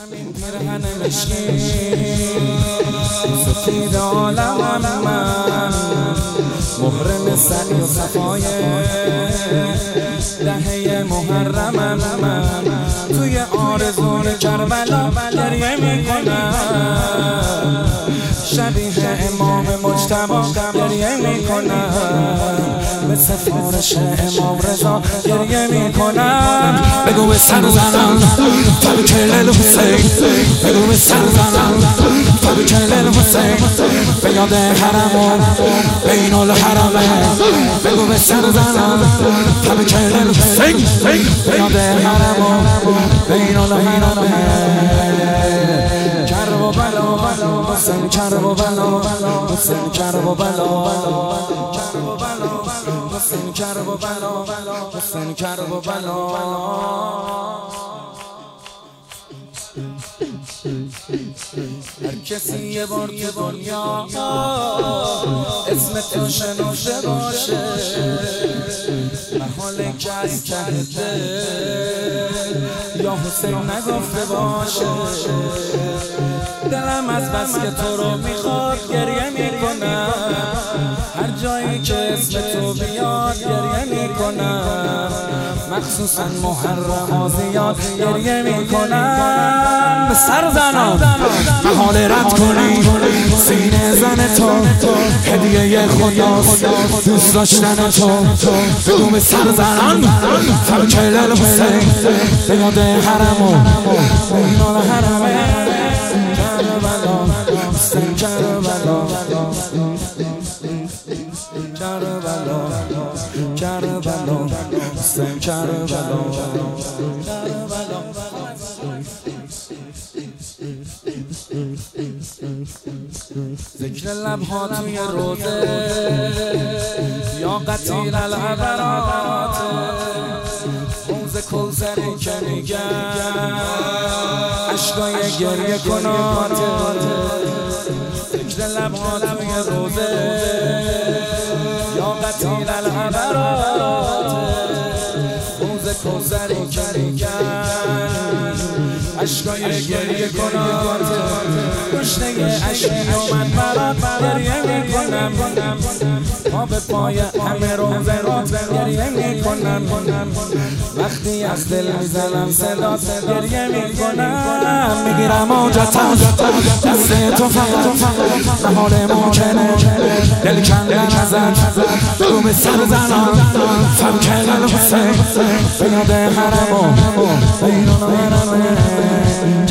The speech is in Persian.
همین پیرهن مشکی سفید عالمم من، محرم سعی و صفای دهه محرمم من. توی آرزوی کربلا گریه میکنم، شبیه امام مجتبی گریه میکنم، به سفارش امام رضا گریه میکنم. بگو به سر زنم فبی کلل حسین، بگو به سر زنم فبی کلل حسین، به یاد حرم و بین الحرمه. بگو به سر زنم فبی کلل حسین، به یاد حرم و بین الحرمه. کرب و بلا حسین، کرب و بلا حسین، کرب و بلا حسین، کرب و بلا حسین، کرب و بلا. هر کسی یه بار تو دنیا اسم تو شنفته باشه، محال کس کرده یا حسین نگفته باشه. دلم از بس که تو رو میخواد گریه میکنم، هر جایی که اسم تو بیاد گریه میکنم، مخصوصا محرم آزیاد گریه میکنم. به سر زنم محال رد کنی سینه زن تو، هدیه خداست دوست داشتن تو. بگو به سر زنم فبی کلل حسین، به یاد حرم و بین الحرمه. کربلا حسین، کربلا کربلا کربلا حسین، کربلا. ذکر لبها توی روزه یا قتیل العبرات، حوض کوثری که میگن عشقای گریه کنات. ذکر لبها توی روزه یا قتیل العبرات، حوض کوثری که میگن عشقای گریه کنات. گشنه عشقی اومد برات گریه میکنم، پا به پای همه روزه رو گریه میکنم. وقتی از دل میزنم صدات گریه میکنم. میگیرم آجتم دست تو فقط محال ممکنه دل کندن ازت. بگو به سر زنم فبی کلل حسین، به یاد حرم و بین الحرمه.